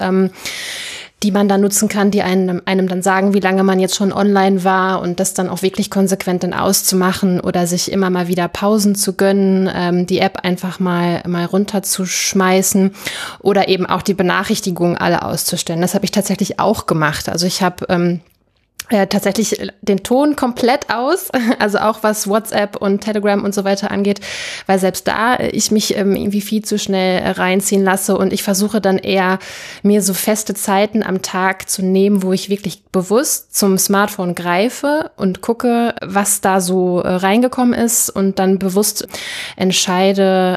die man dann nutzen kann, die einem dann sagen, wie lange man jetzt schon online war und das dann auch wirklich konsequent dann auszumachen oder sich immer mal wieder Pausen zu gönnen, die App einfach mal runterzuschmeißen oder eben auch die Benachrichtigungen alle auszustellen. Das habe ich tatsächlich auch gemacht. Also ich habe tatsächlich den Ton komplett aus, also auch was WhatsApp und Telegram und so weiter angeht, weil selbst da ich mich irgendwie viel zu schnell reinziehen lasse und ich versuche dann eher mir so feste Zeiten am Tag zu nehmen, wo ich wirklich bewusst zum Smartphone greife und gucke, was da so reingekommen ist und dann bewusst entscheide,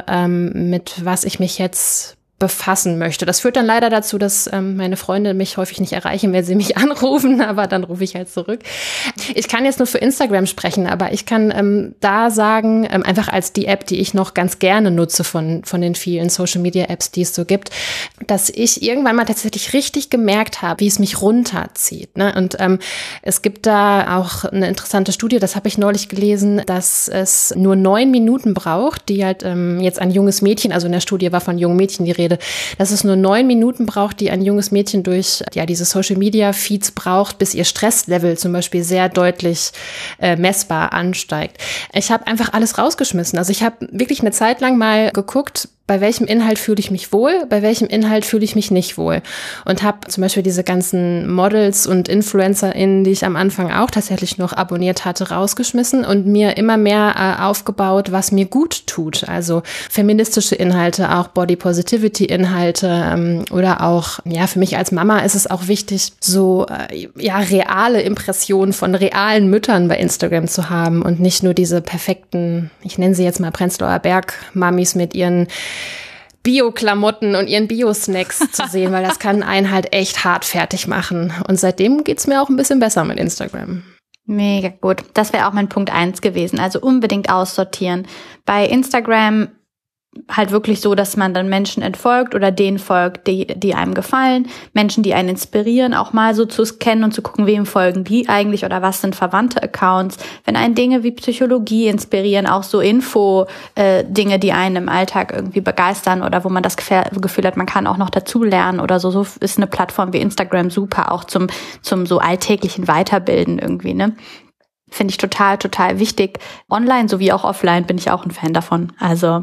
mit was ich mich jetzt befassen möchte. Das führt dann leider dazu, dass meine Freunde mich häufig nicht erreichen, wenn sie mich anrufen, aber dann rufe ich halt zurück. Ich kann jetzt nur für Instagram sprechen, aber ich kann da sagen, einfach als die App, die ich noch ganz gerne nutze von den vielen Social-Media-Apps, die es so gibt, dass ich irgendwann mal tatsächlich richtig gemerkt habe, wie es mich runterzieht. Ne? Und es gibt da auch eine interessante Studie, das habe ich neulich gelesen, dass es nur 9 Minuten braucht, die halt jetzt ein junges Mädchen, also in der Studie war von jungen Mädchen die Rede, dass es nur 9 Minuten braucht, die ein junges Mädchen durch diese Social-Media-Feeds braucht, bis ihr Stresslevel zum Beispiel sehr deutlich messbar ansteigt. Ich habe einfach alles rausgeschmissen. Also ich habe wirklich eine Zeit lang mal geguckt, bei welchem Inhalt fühle ich mich wohl, bei welchem Inhalt fühle ich mich nicht wohl. Und habe zum Beispiel diese ganzen Models und InfluencerInnen, die ich am Anfang auch tatsächlich noch abonniert hatte, rausgeschmissen und mir immer mehr aufgebaut, was mir gut tut. Also feministische Inhalte, auch Body Positivity Inhalte oder auch, für mich als Mama ist es auch wichtig, so reale Impressionen von realen Müttern bei Instagram zu haben und nicht nur diese perfekten, ich nenne sie jetzt mal Prenzlauer Berg-Mamis mit ihren Bio-Klamotten und ihren Bio-Snacks zu sehen, weil das kann einen halt echt hart fertig machen. Und seitdem geht's mir auch ein bisschen besser mit Instagram. Mega gut. Das wäre auch mein Punkt 1 gewesen. Also unbedingt aussortieren. Bei Instagram halt wirklich so, dass man dann Menschen entfolgt oder denen folgt, die einem gefallen. Menschen, die einen inspirieren, auch mal so zu scannen und zu gucken, wem folgen die eigentlich oder was sind verwandte Accounts. Wenn einen Dinge wie Psychologie inspirieren, auch so Dinge, die einen im Alltag irgendwie begeistern oder wo man das Gefühl hat, man kann auch noch dazu lernen oder so. So ist eine Plattform wie Instagram super, auch zum so alltäglichen Weiterbilden irgendwie, ne? Finde ich total, total wichtig. Online sowie auch offline bin ich auch ein Fan davon. Also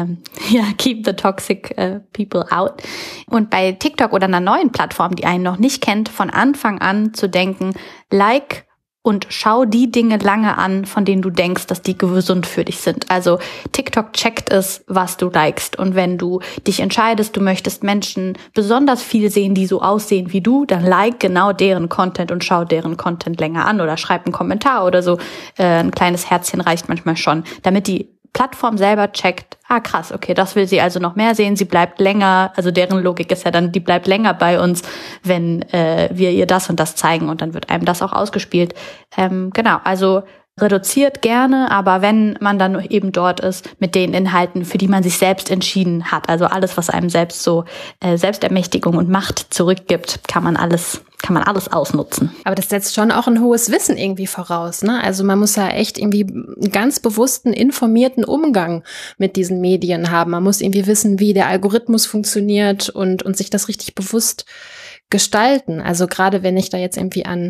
keep the toxic people out. Und bei TikTok oder einer neuen Plattform, die einen noch nicht kennt, von Anfang an zu denken, like und schau die Dinge lange an, von denen du denkst, dass die gesund für dich sind. Also TikTok checkt es, was du likest. Und wenn du dich entscheidest, du möchtest Menschen besonders viel sehen, die so aussehen wie du, dann like genau deren Content und schau deren Content länger an oder schreib einen Kommentar oder so. Ein kleines Herzchen reicht manchmal schon, damit die Plattform selber checkt, krass, okay, das will sie also noch mehr sehen, sie bleibt länger, also deren Logik ist ja dann, die bleibt länger bei uns, wenn wir ihr das und das zeigen und dann wird einem das auch ausgespielt. Genau, also reduziert gerne, aber wenn man dann eben dort ist mit den Inhalten, für die man sich selbst entschieden hat, also alles, was einem selbst so Selbstermächtigung und Macht zurückgibt, kann man alles ausnutzen. Aber das setzt schon auch ein hohes Wissen irgendwie voraus, ne? Also man muss ja echt irgendwie einen ganz bewussten, informierten Umgang mit diesen Medien haben. Man muss irgendwie wissen, wie der Algorithmus funktioniert und sich das richtig bewusst gestalten. Also gerade wenn ich da jetzt irgendwie an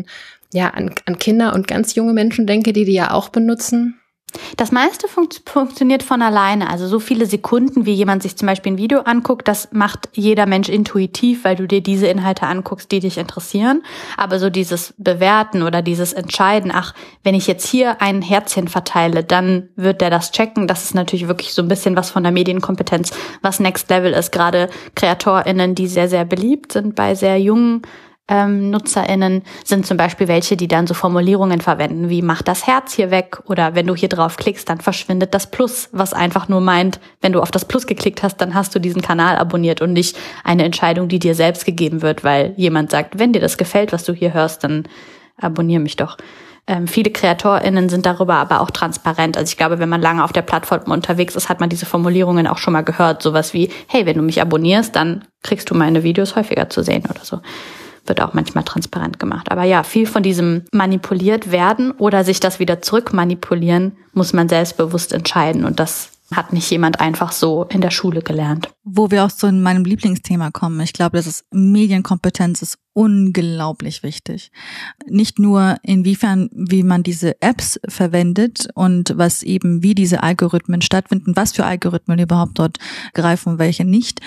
Kinder und ganz junge Menschen denke, die ja auch benutzen. Das meiste funktioniert von alleine. Also so viele Sekunden, wie jemand sich zum Beispiel ein Video anguckt, das macht jeder Mensch intuitiv, weil du dir diese Inhalte anguckst, die dich interessieren. Aber so dieses Bewerten oder dieses Entscheiden, wenn ich jetzt hier ein Herzchen verteile, dann wird der das checken. Das ist natürlich wirklich so ein bisschen was von der Medienkompetenz, was Next Level ist. Gerade KreatorInnen, die sehr, sehr beliebt sind bei sehr jungen NutzerInnen, sind zum Beispiel welche, die dann so Formulierungen verwenden, wie mach das Herz hier weg oder wenn du hier drauf klickst, dann verschwindet das Plus, was einfach nur meint, wenn du auf das Plus geklickt hast, dann hast du diesen Kanal abonniert und nicht eine Entscheidung, die dir selbst gegeben wird, weil jemand sagt, wenn dir das gefällt, was du hier hörst, dann abonniere mich doch. Viele KreatorInnen sind darüber aber auch transparent. Also ich glaube, wenn man lange auf der Plattform unterwegs ist, hat man diese Formulierungen auch schon mal gehört. Sowas wie, hey, wenn du mich abonnierst, dann kriegst du meine Videos häufiger zu sehen oder so. Wird auch manchmal transparent gemacht. Aber ja, viel von diesem manipuliert werden oder sich das wieder zurückmanipulieren, muss man selbstbewusst entscheiden. Und das hat nicht jemand einfach so in der Schule gelernt. Wo wir auch zu meinem Lieblingsthema kommen. Ich glaube, Medienkompetenz ist unglaublich wichtig. Nicht nur inwiefern, wie man diese Apps verwendet und was eben, wie diese Algorithmen stattfinden, was für Algorithmen überhaupt dort greifen und welche nicht.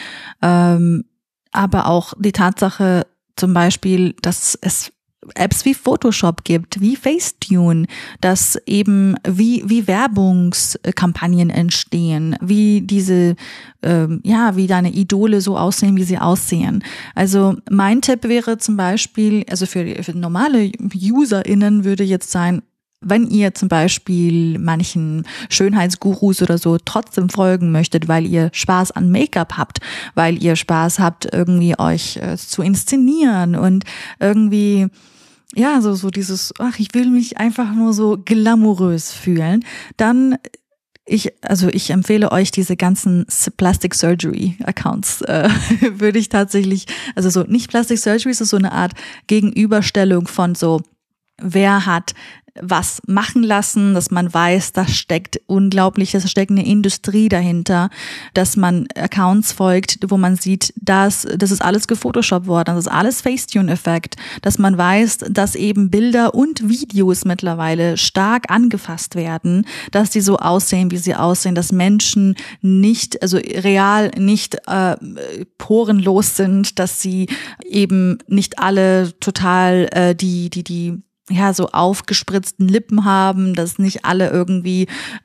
Aber auch die Tatsache, zum Beispiel, dass es Apps wie Photoshop gibt, wie Facetune, dass eben wie Werbungskampagnen entstehen, wie diese wie deine Idole so aussehen, wie sie aussehen. Also mein Tipp wäre zum Beispiel, also für normale UserInnen würde jetzt sein, wenn ihr zum Beispiel manchen Schönheitsgurus oder so trotzdem folgen möchtet, weil ihr Spaß an Make-up habt, weil ihr Spaß habt, irgendwie euch zu inszenieren und irgendwie, so dieses, ich will mich einfach nur so glamourös fühlen, dann ich empfehle euch diese ganzen Plastic Surgery Accounts, würde ich tatsächlich, also so nicht Plastic Surgery, es ist so eine Art Gegenüberstellung von so, wer hat was machen lassen, dass man weiß, da steckt eine Industrie dahinter, dass man Accounts folgt, wo man sieht, das ist alles gefotoshoppt worden, das ist alles Facetune-Effekt, dass man weiß, dass eben Bilder und Videos mittlerweile stark angefasst werden, dass die so aussehen, wie sie aussehen, dass Menschen nicht, also real nicht porenlos sind, dass sie eben nicht alle total die so aufgespritzten Lippen haben, dass nicht alle irgendwie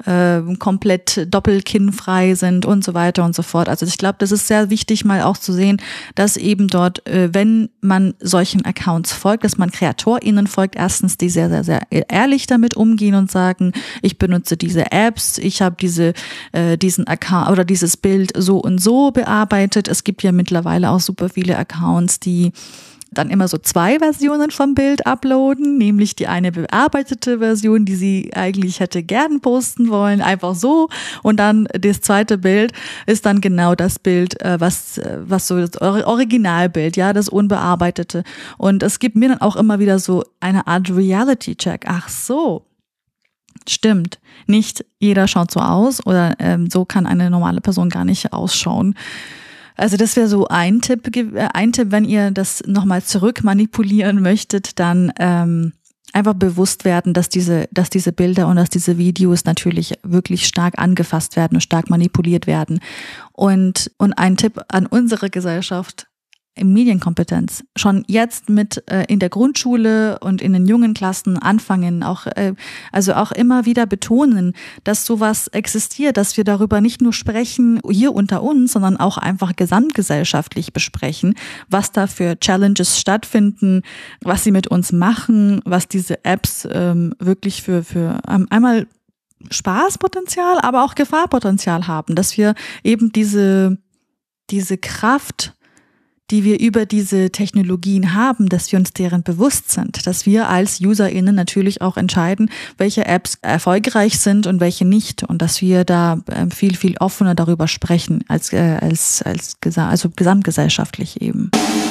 komplett doppelkinnfrei sind und so weiter und so fort. Also ich glaube, das ist sehr wichtig, mal auch zu sehen, dass eben dort, wenn man solchen Accounts folgt, dass man KreatorInnen folgt, erstens, die sehr, sehr, sehr ehrlich damit umgehen und sagen, ich benutze diese Apps, ich habe diesen Account oder dieses Bild so und so bearbeitet. Es gibt ja mittlerweile auch super viele Accounts, die dann immer so 2 Versionen vom Bild uploaden, nämlich die eine bearbeitete Version, die sie eigentlich hätte gern posten wollen, einfach so, und dann das zweite Bild ist dann genau das Bild, was so das Originalbild, das unbearbeitete, und es gibt mir dann auch immer wieder so eine Art Reality-Check, ach so, stimmt, nicht jeder schaut so aus oder so kann eine normale Person gar nicht ausschauen. Also das wäre so ein Tipp, wenn ihr das nochmal zurück manipulieren möchtet, dann einfach bewusst werden, dass diese Bilder und dass diese Videos natürlich wirklich stark angefasst werden und stark manipuliert werden. Und ein Tipp an unsere Gesellschaft: Medienkompetenz schon jetzt mit in der Grundschule und in den jungen Klassen anfangen, also auch immer wieder betonen, dass sowas existiert, dass wir darüber nicht nur sprechen hier unter uns, sondern auch einfach gesamtgesellschaftlich besprechen, was da für Challenges stattfinden, was sie mit uns machen, was diese Apps wirklich für einmal Spaßpotenzial, aber auch Gefahrpotenzial haben, dass wir eben diese Kraft, die wir über diese Technologien haben, dass wir uns deren bewusst sind, dass wir als UserInnen natürlich auch entscheiden, welche Apps erfolgreich sind und welche nicht und dass wir da viel, viel offener darüber sprechen also gesamtgesellschaftlich eben.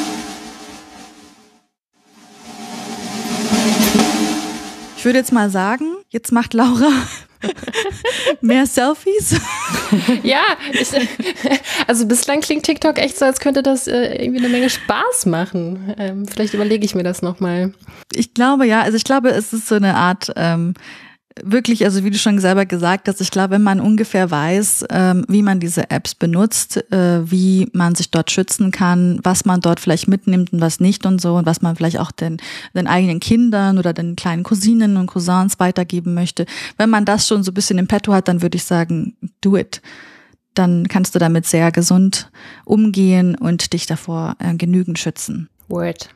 Ich würde jetzt mal sagen, jetzt macht Laura mehr Selfies. Ja, also bislang klingt TikTok echt so, als könnte das irgendwie eine Menge Spaß machen. Vielleicht überlege ich mir das nochmal. Ich glaube, ja, also ich glaube, es ist so eine Art wirklich, also wie du schon selber gesagt hast, ich glaube, wenn man ungefähr weiß, wie man diese Apps benutzt, wie man sich dort schützen kann, was man dort vielleicht mitnimmt und was nicht und so und was man vielleicht auch den eigenen Kindern oder den kleinen Cousinen und Cousins weitergeben möchte. Wenn man das schon so ein bisschen im Petto hat, dann würde ich sagen, do it. Dann kannst du damit sehr gesund umgehen und dich davor genügend schützen. Word.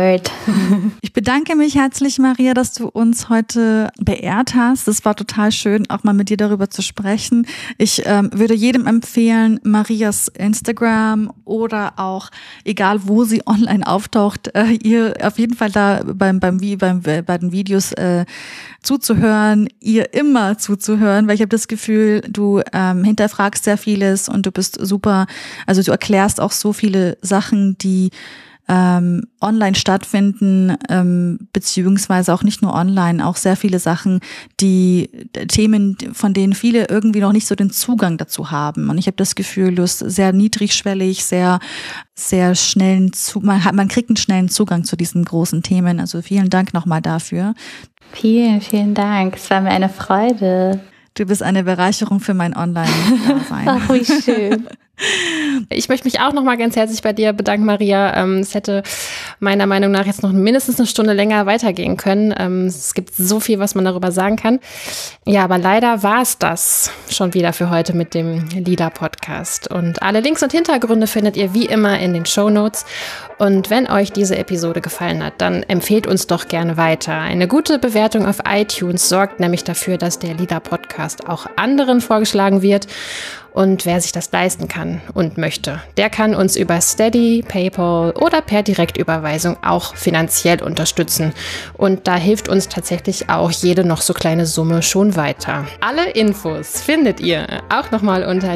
Ich bedanke mich herzlich, Maria, dass du uns heute beehrt hast. Es war total schön, auch mal mit dir darüber zu sprechen. Ich würde jedem empfehlen, Marias Instagram oder auch, egal wo sie online auftaucht, ihr auf jeden Fall da bei den Videos zuzuhören, ihr immer zuzuhören, weil ich habe das Gefühl, du hinterfragst sehr vieles und du bist super, also du erklärst auch so viele Sachen, die online stattfinden, beziehungsweise auch nicht nur online, auch sehr viele Sachen, die Themen, von denen viele irgendwie noch nicht so den Zugang dazu haben. Und ich habe das Gefühl, du bist sehr niedrigschwellig, sehr schnellen man kriegt einen schnellen Zugang zu diesen großen Themen. Also vielen Dank nochmal dafür. Vielen, vielen Dank. Es war mir eine Freude. Du bist eine Bereicherung für mein Online-Dasein. Ach, wie schön. Ich möchte mich auch nochmal ganz herzlich bei dir bedanken, Maria. Es hätte meiner Meinung nach jetzt noch mindestens eine Stunde länger weitergehen können. Es gibt so viel, was man darüber sagen kann. Ja, aber leider war es das schon wieder für heute mit dem LIDA-Podcast. Und alle Links und Hintergründe findet ihr wie immer in den Shownotes. Und wenn euch diese Episode gefallen hat, dann empfehlt uns doch gerne weiter. Eine gute Bewertung auf iTunes sorgt nämlich dafür, dass der LIDA-Podcast auch anderen vorgeschlagen wird. Und wer sich das leisten kann und möchte, der kann uns über Steady, PayPal oder per Direktüberweisung auch finanziell unterstützen. Und da hilft uns tatsächlich auch jede noch so kleine Summe schon weiter. Alle Infos findet ihr auch nochmal unter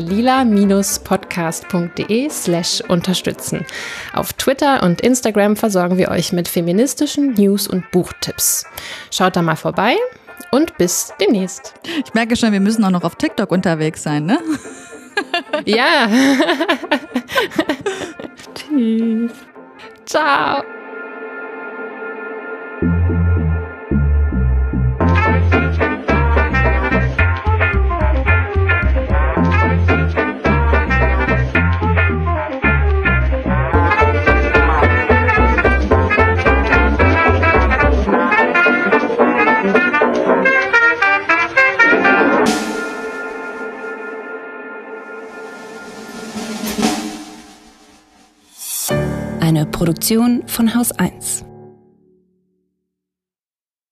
lila-podcast.de/unterstützen. Auf Twitter und Instagram versorgen wir euch mit feministischen News und Buchtipps. Schaut da mal vorbei und bis demnächst. Ich merke schon, wir müssen auch noch auf TikTok unterwegs sein, ne? Ja. Tschüss. Ciao. Eine Produktion von Haus 1.